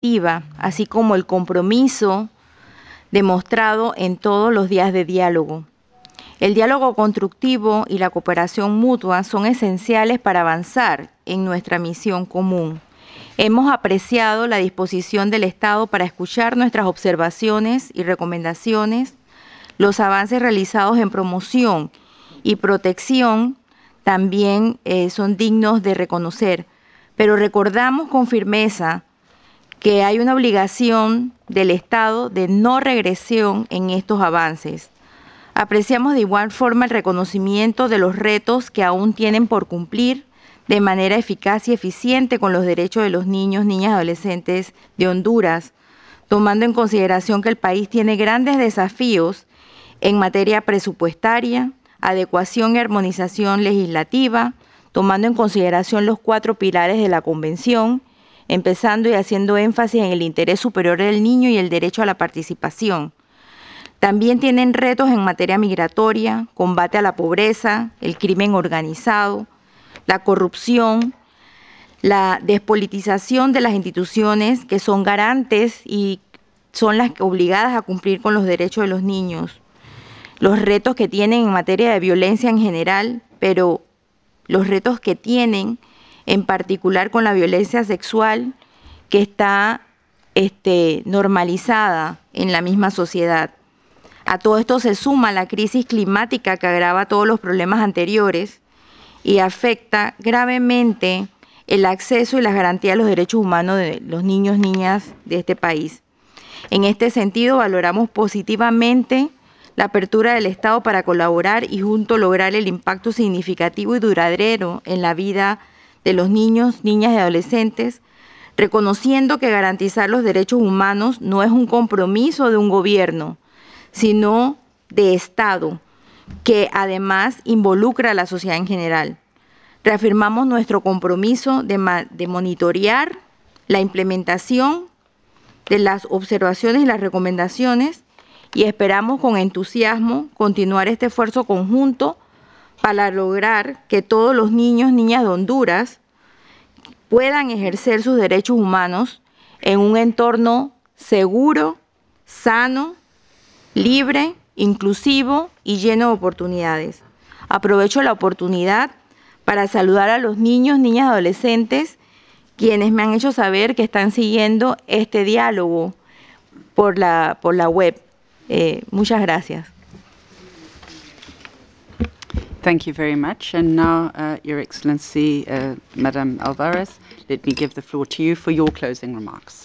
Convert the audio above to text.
activa, así como el compromiso demostrado en todos los días de diálogo. El diálogo constructivo y la cooperación mutua son esenciales para avanzar en nuestra misión común. Hemos apreciado la disposición del Estado para escuchar nuestras observaciones y recomendaciones. Los avances realizados en promoción y protección también son dignos de reconocer, pero recordamos con firmeza que hay una obligación del Estado de no regresión en estos avances. Apreciamos de igual forma el reconocimiento de los retos que aún tienen por cumplir de manera eficaz y eficiente con los derechos de los niños, niñas y adolescentes de Honduras, tomando en consideración que el país tiene grandes desafíos en materia presupuestaria, adecuación y armonización legislativa, tomando en consideración los 4 pilares de la Convención, empezando y haciendo énfasis en el interés superior del niño y el derecho a la participación. También tienen retos en materia migratoria, combate a la pobreza, el crimen organizado, la corrupción, la despolitización de las instituciones que son garantes y son las obligadas a cumplir con los derechos de los niños, los retos que tienen en materia de violencia en general, pero los retos que tienen en particular con la violencia sexual que está normalizada en la misma sociedad. A todo esto se suma la crisis climática que agrava todos los problemas anteriores y afecta gravemente el acceso y las garantías de los derechos humanos de los niños, niñas de este país. En este sentido, valoramos positivamente la apertura del Estado para colaborar y juntos lograr el impacto significativo y duradero en la vida de los niños, niñas y adolescentes, reconociendo que garantizar los derechos humanos no es un compromiso de un gobierno, sino de Estado, que además involucra a la sociedad en general. Reafirmamos nuestro compromiso de monitorear la implementación de las observaciones y las recomendaciones y esperamos con entusiasmo continuar este esfuerzo conjunto para lograr que todos los niños, niñas de Honduras puedan ejercer sus derechos humanos en un entorno seguro, sano, libre, inclusivo y lleno de oportunidades. Aprovecho la oportunidad para saludar a los niños, niñas y adolescentes quienes me han hecho saber que están siguiendo este diálogo por la web. Muchas gracias. Thank you very much. And now, Your Excellency, Madame Alvarez, let me give the floor to you for your closing remarks.